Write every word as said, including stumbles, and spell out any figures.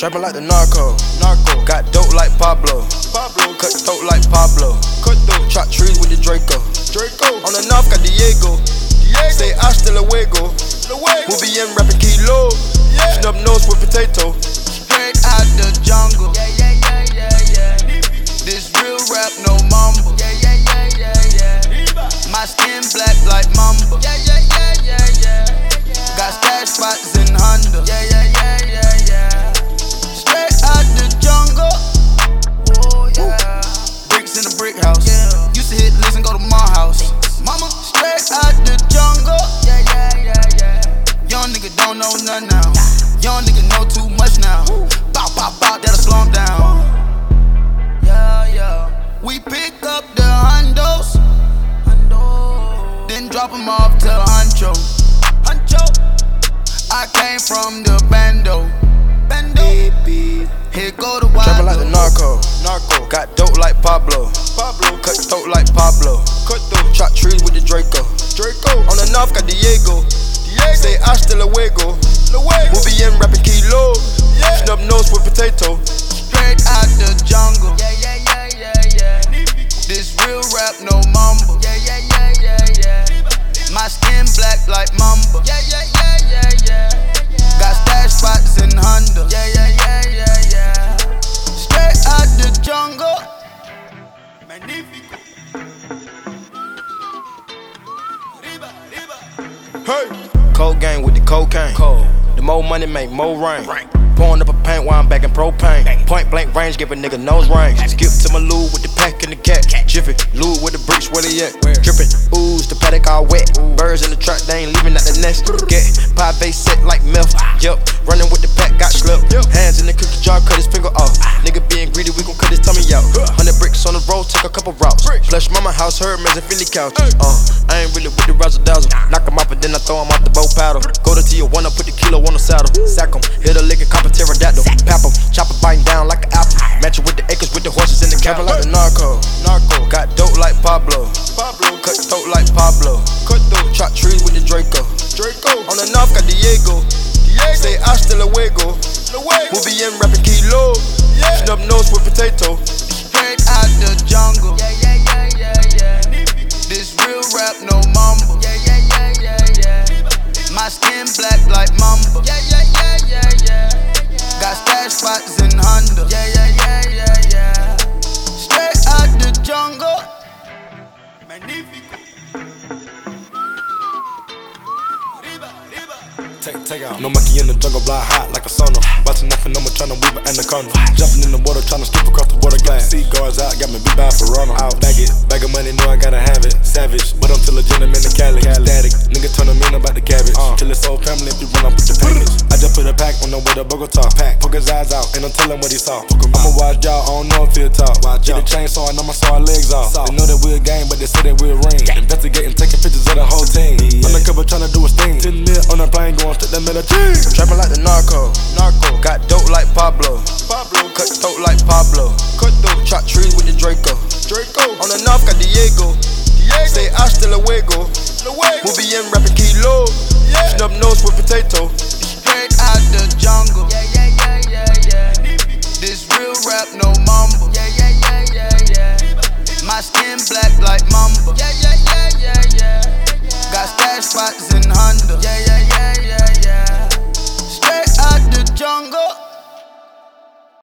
Trapping like the narco. Narco. Got dope like Pablo. Pablo. Cut throat like Pablo. Cut throat. Chop trees with the Draco. Draco. On the north got Diego. Diego. Say hasta luego. Luego. Movie in rapping kilo. Yeah. Snub nose with potato. Straight out the jungle. Yeah, yeah, yeah, yeah, yeah. This real rap, no mumble. Yeah, yeah, yeah, yeah, yeah. My skin black like mamba. Yeah, yeah, yeah, yeah, yeah. Got stash spots in Honda. Yeah, yeah, yeah, yeah, yeah. Straight out the jungle. Oh yeah. Bricks in the brick house. Yeah. Used to hit listen, go to my house. Mama, straight out the jungle. Yeah, yeah, yeah, yeah. Young nigga don't know nothing now. Young nigga know too much now. Bow, bow, bow, that'll slow him down. Yeah, yeah. We pick up the hundos, then drop them off to Huncho. Huncho. I came from the bando. Bando. Here go the wild. Trapping like the narco. Narco. Got dope like Pablo. Pablo. Cut throat like Pablo. Cut throat. Chop trees with the Draco. Draco. On the north got Diego. Diego. Say hasta luego. Luego. Movie in rapping kilo. Yeah. Snub nose with potato. Straight out the jungle. Yeah, yeah, yeah, yeah, yeah. This real rap, no mumble. Yeah, yeah, yeah, yeah, yeah. My skin black like mamba. Yeah, yeah, yeah, yeah, yeah. Got stash spots in Honda. Yeah, yeah, yeah, yeah, yeah. Straight out the jungle. Magnifico. Riba, riba. Hey. Cold gang with the cocaine. Cold. The more money make more rain. Pouring up a paint while I'm back in propane. Point blank range, give a nigga nose range. Skip to my loo with the pack and the cat. Jiffy, loo with the bricks, where they at? Drippin', ooze, the paddock all wet. Birds in the truck, they ain't leaving at the nest. Get pie base set like milk. Yup, running with the pack, got slipped. Hands in the cookie jar, cut his finger off. Nigga being greedy, we gon' cut his tummy out. Hundred bricks on the road, took a couple routes. Plush mama house, her as a Philly couch. Uh, I ain't really with the razzle dazzle. Knock him off and then I throw him off the bow paddle. Go to Tijuana, put the kilo on the saddle. Sack him, hit a lick and cop a pterodactyl. Pap him, chop it, biting down like an apple. Match it with the acres, with the horses in the cabin like the narco. Narco. Got dope like Pablo. Pablo. Cut throat like Pablo. Cut throat. Chop trees with the Draco. Draco. On the north got Diego. Diego. Say hasta luego. Luego. Movie in rapping kilo. Yeah. Snub nose with potato. Straight out the jungle. Yeah, yeah, yeah, yeah, yeah. This real rap, no mumble. Yeah, yeah, yeah, yeah, yeah. My skin black like mamba. Yeah, yeah, yeah, yeah, yeah. Got stash spots in Honda. Yeah, yeah, yeah, yeah, yeah. Straight out the jungle. Magnifico. Riba, riba. Take, take out. No monkey in the jungle, blind hot like a sauna. Watching nothing, I'm trying to weave an anaconda. Jumping in the water, trying to skip across the water glass. Sea guards out, got me beat by Ferrano. I'll bag it, bag of money, know I gotta have it. Savage, but I'm still a gentleman in Cali. Static, nigga turn them in about the cabbage. Uh. Till it's whole family if you run up with the package. I just put a pack on the way to Bogota. Pack, poke his eyes out, and I'm telling what he saw. I'ma watch y'all, I don't know if he'll talk. Get a chainsaw, and I'ma saw our legs off. They know that we're a gang, but they say that we're a ring. Investigating, taking pictures of the whole team. Undercover trying to do a sting. ten mil on a plane, going straight to Medellin. Trapping like the narco. Narco. Got dope like Pablo. Pablo. Cut throat like Pablo. Cut throat. Chop trees with the Draco. Draco. On the north got Diego. Diego. Say hasta luego. Luego. Movie in rapping kilo. Yeah. Snub nose with potato.